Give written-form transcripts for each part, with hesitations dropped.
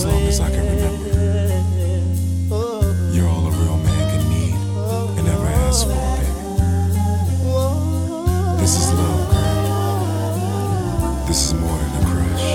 as long as I can remember. You're all a real man can need and ever ask for, baby. This is love, girl. This is more than a crush.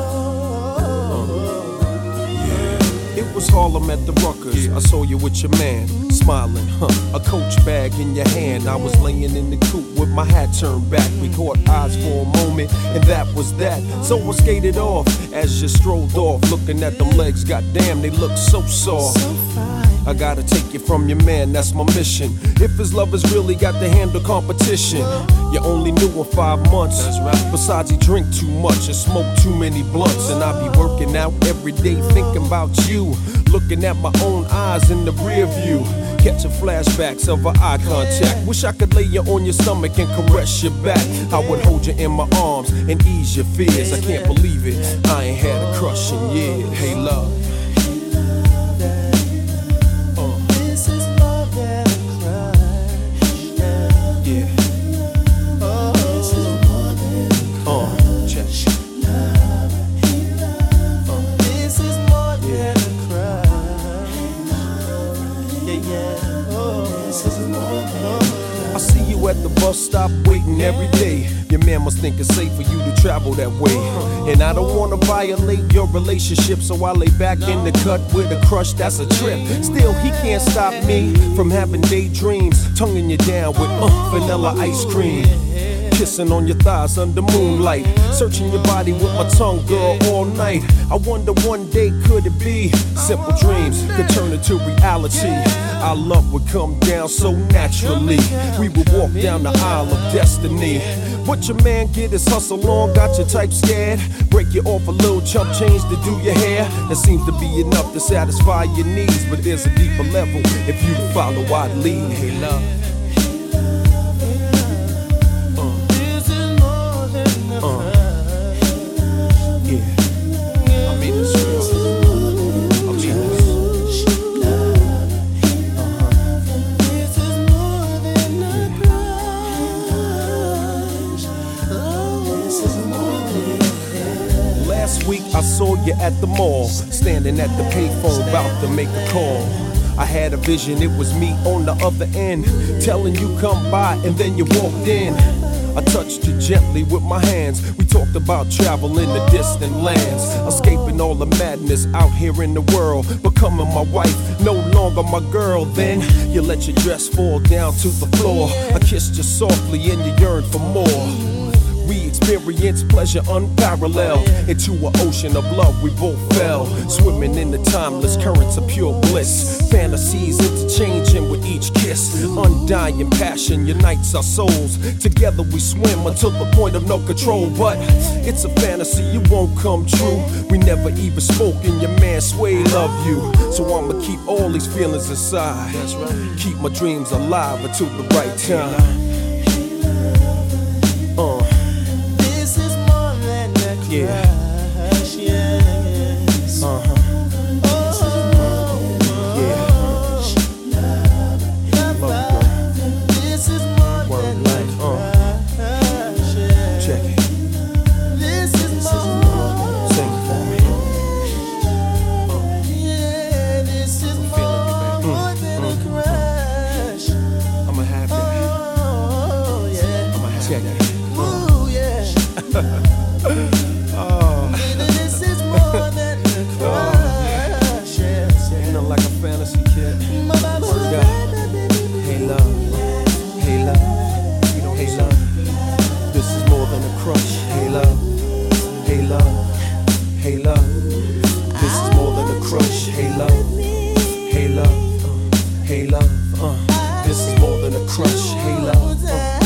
It was Harlem at the Ruckers. I saw you with your man, smiling, a Coach bag in your hand. I was laying in the coupe with my hat turned back. We caught eyes for a moment, and that was that. So I skated off as you strolled off, looking at them legs. Goddamn, they look so soft. I gotta take you from your man, that's my mission. If his love has really got to handle competition. You only knew him 5 months. Besides, he drink too much and smoke too many blunts. And I be working out every day thinking about you, looking at my own eyes in the rear view, catching flashbacks of our eye contact. Wish I could lay you on your stomach and caress your back. I would hold you in my arms and ease your fears. I can't believe it, I ain't had a crush in years. Hey love, I see you at the bus stop waiting every day. Your man must think it's safe for you to travel that way. And I don't wanna violate your relationship, so I lay back in the cut with a crush that's a trip. Still, he can't stop me from having daydreams, tonguing you down with vanilla ice cream, kissing on your thighs under moonlight, searching your body with my tongue, girl, all night. I wonder one day could it be simple dreams could turn into reality. Our love would come down so naturally. We would walk down the aisle of destiny. What your man get his hustle on, got your type scared. Break you off a little chump change to do your hair. That seems to be enough to satisfy your needs, but there's a deeper level if you follow I'd lead. Hey love, last week I saw you at the mall, standing at the payphone about to make a call. I had a vision, it was me on the other end, telling you come by and then you walked in. I touched you gently with my hands. We talked about travel in the distant lands, escaping all the madness out here in the world, becoming my wife, no longer my girl. Then you let your dress fall down to the floor. I kissed you softly and you yearned for more. We experienced pleasure unparalleled. Into an ocean of love we both fell, swimming in the timeless currents of pure bliss. Fantasies interchanging with each kiss. Undying passion unites our souls. Together we swim until the point of no control. But it's a fantasy, it won't come true. We never even spoke and your man Sway love you. So I'ma keep all these feelings inside. That's right. Keep my dreams alive until the right time. Yeah. Check it. This is more. Sing it for me. Yeah, this is more than a crush. I'ma have that. Oh, yeah. I'ma have that. Ooh, yeah. Like a fantasy kid. Work out. Hey love, hey love, hey love. This is more than a crush. Hey love, hey love, hey love. This is more than a crush. Hey love, hey love, hey love. This is more than a crush. Hey love.